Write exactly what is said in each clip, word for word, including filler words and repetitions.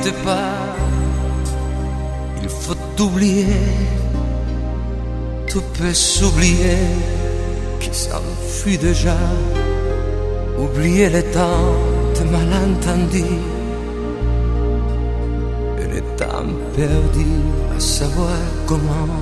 quitte pas. Il faut oublier, tout peut s'oublier, qui s'enfuit déjà. Oublier les temps de malentendus et les temps perdus à savoir comment.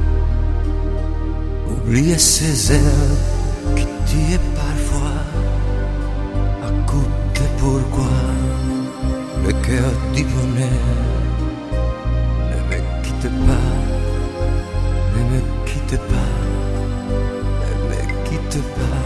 Oublier ces heures qui tuaient parfois. Écoutez pourquoi le cœur du bonheur. Ne me quitte pas, ne me quitte pas, ne me quitte pas.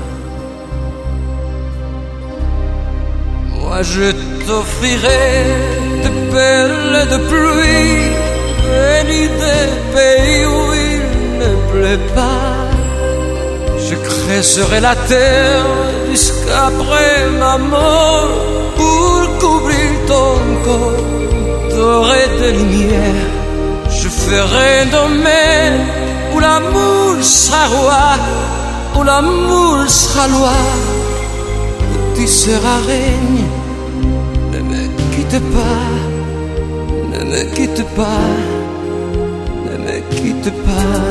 Moi je t'offrirai des perles de pluie, venues des pays où il ne pleut pas. Je creuserai la terre jusqu'après ma mort pour couvrir ton corps doré de lumière. Je ferai un domaine où l'amour sera roi, où l'amour sera loi, où tu seras règne. Ne me quitte pas, ne me quitte pas, ne me quitte pas.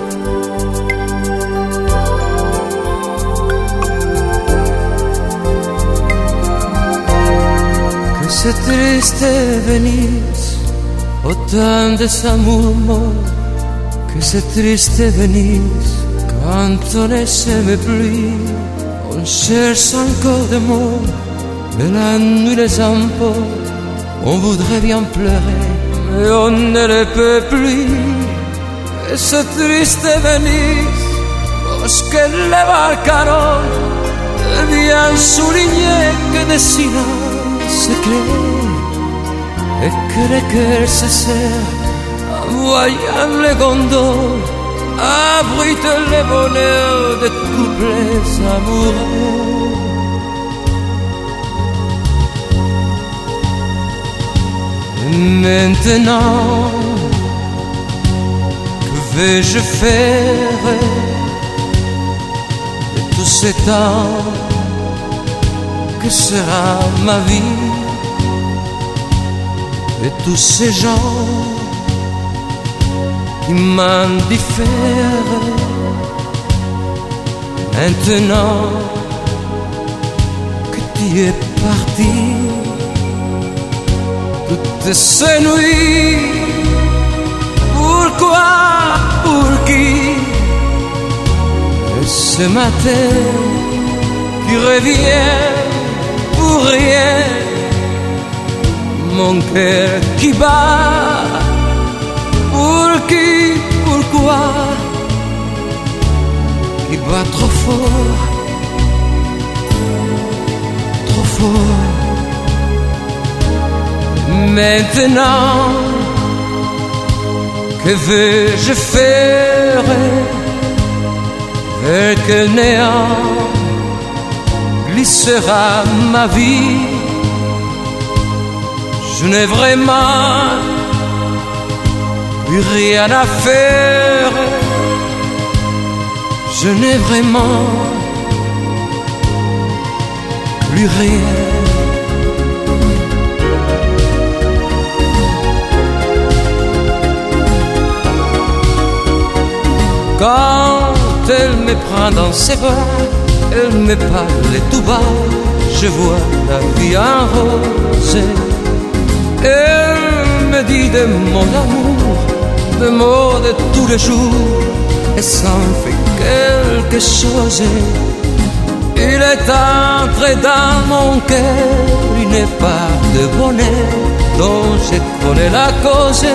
Que c'est triste Venise, autant de amours morts. Que c'est triste Venise, quand on ne s'aime plus. On cherche encore des mots, mais la nuit les emporte. On voudrait bien pleurer, mais on ne le peut plus. Et c'est triste Venise, parce que les barcaroles deviennent soulignés que des silences secrets, et que les cœurs se serrent en voyant les gondoles abritent les bonheurs de couples amoureux. Maintenant, que vais-je faire de tous ces temps? Que sera ma vie de tous ces gens qui m'indiffèrent? Maintenant que tu es parti, toutes ces nuits, pourquoi, pour qui? Et ce matin qui revient pour rien, mon cœur qui bat, pour qui, pourquoi? Qui bat trop fort, trop fort. Maintenant, que veux-je faire? Vers quel néant glissera ma vie? Je n'ai vraiment plus rien à faire. Je n'ai vraiment plus rien. Quand elle me prend dans ses bras, elle me parle tout bas, je vois la vie en rose. Elle me dit de mon amour, de mots de tous les jours, et ça me fait quelque chose. Il est entré dans mon cœur une part de bonheur dont je connais la cause.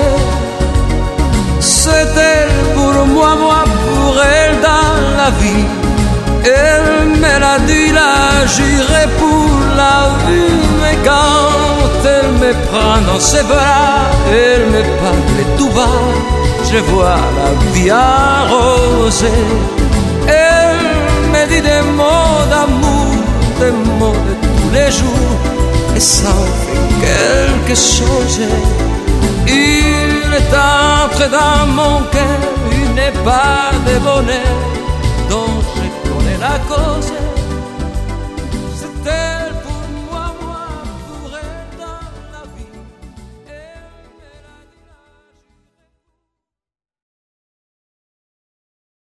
C'est elle pour moi, moi pour elle dans la vie. Elle me l'a dit, l'a juré pour la vie. Mais quand elle me prend dans ses bras, elle me parle tout bas, je vois la vie arrosée. Elle me dit des mots d'amour, des mots de tous les jours, et ça fait quelque chose. Il est entré dans mon cœur une part de bonheur dont je connais la cause.